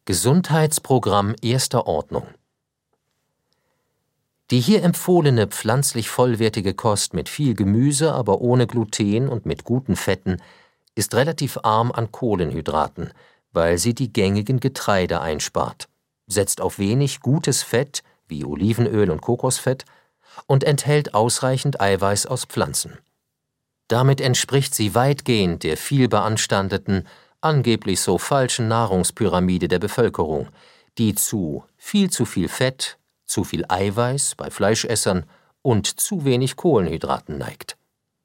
Gesundheitsprogramm erster Ordnung. Die hier empfohlene pflanzlich vollwertige Kost mit viel Gemüse, aber ohne Gluten und mit guten Fetten ist relativ arm an Kohlenhydraten, weil sie die gängigen Getreide einspart, setzt auf wenig gutes Fett wie Olivenöl und Kokosfett und enthält ausreichend Eiweiß aus Pflanzen. Damit entspricht sie weitgehend der viel beanstandeten, angeblich so falschen Nahrungspyramide der Bevölkerung, die zu viel Fett, zu viel Eiweiß bei Fleischessern und zu wenig Kohlenhydraten neigt.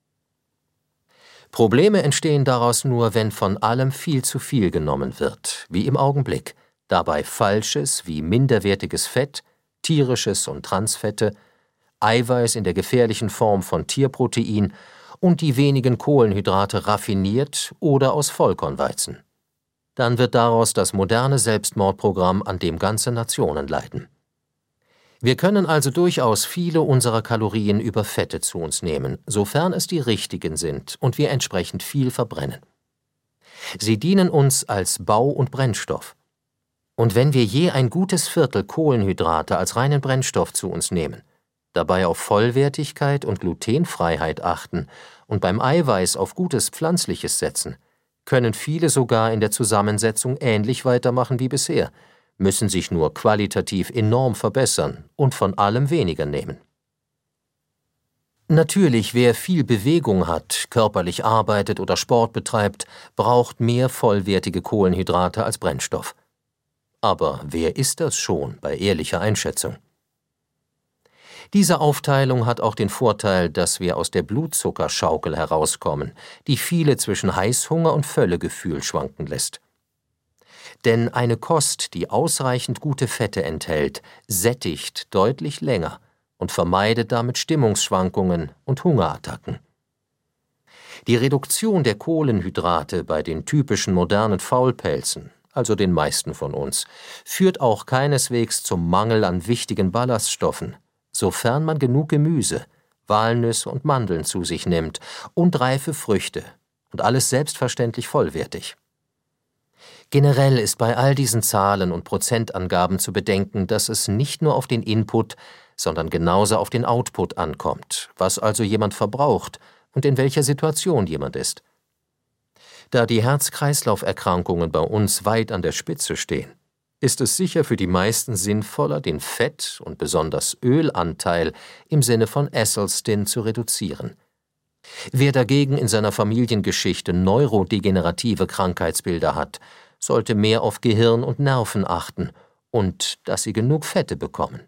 Probleme entstehen daraus nur, wenn von allem viel zu viel genommen wird, wie im Augenblick, dabei falsches wie minderwertiges Fett, tierisches und Transfette, Eiweiß in der gefährlichen Form von Tierprotein und die wenigen Kohlenhydrate raffiniert oder aus Vollkornweizen. Dann wird daraus das moderne Selbstmordprogramm, an dem ganze Nationen leiden. Wir können also durchaus viele unserer Kalorien über Fette zu uns nehmen, sofern es die richtigen sind und wir entsprechend viel verbrennen. Sie dienen uns als Bau- und Brennstoff. Und wenn wir je ein gutes Viertel Kohlenhydrate als reinen Brennstoff zu uns nehmen, dabei auf Vollwertigkeit und Glutenfreiheit achten und beim Eiweiß auf gutes Pflanzliches setzen, können viele sogar in der Zusammensetzung ähnlich weitermachen wie bisher, müssen sich nur qualitativ enorm verbessern und von allem weniger nehmen. Natürlich, wer viel Bewegung hat, körperlich arbeitet oder Sport betreibt, braucht mehr vollwertige Kohlenhydrate als Brennstoff. Aber wer ist das schon bei ehrlicher Einschätzung? Diese Aufteilung hat auch den Vorteil, dass wir aus der Blutzuckerschaukel herauskommen, die viele zwischen Heißhunger und Völlegefühl schwanken lässt. Denn eine Kost, die ausreichend gute Fette enthält, sättigt deutlich länger und vermeidet damit Stimmungsschwankungen und Hungerattacken. Die Reduktion der Kohlenhydrate bei den typischen modernen Faulpelzen, also den meisten von uns, führt auch keineswegs zum Mangel an wichtigen Ballaststoffen, sofern man genug Gemüse, Walnüsse und Mandeln zu sich nimmt und reife Früchte und alles selbstverständlich vollwertig. Generell ist bei all diesen Zahlen und Prozentangaben zu bedenken, dass es nicht nur auf den Input, sondern genauso auf den Output ankommt, was also jemand verbraucht und in welcher Situation jemand ist. Da die Herz-Kreislauf-Erkrankungen bei uns weit an der Spitze stehen, ist es sicher für die meisten sinnvoller, den Fett- und besonders Ölanteil im Sinne von Esselstyn zu reduzieren. Wer dagegen in seiner Familiengeschichte neurodegenerative Krankheitsbilder hat, sollte mehr auf Gehirn und Nerven achten und dass sie genug Fette bekommen.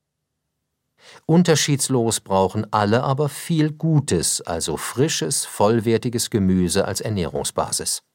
Unterschiedslos brauchen alle aber viel gutes, also frisches, vollwertiges Gemüse als Ernährungsbasis.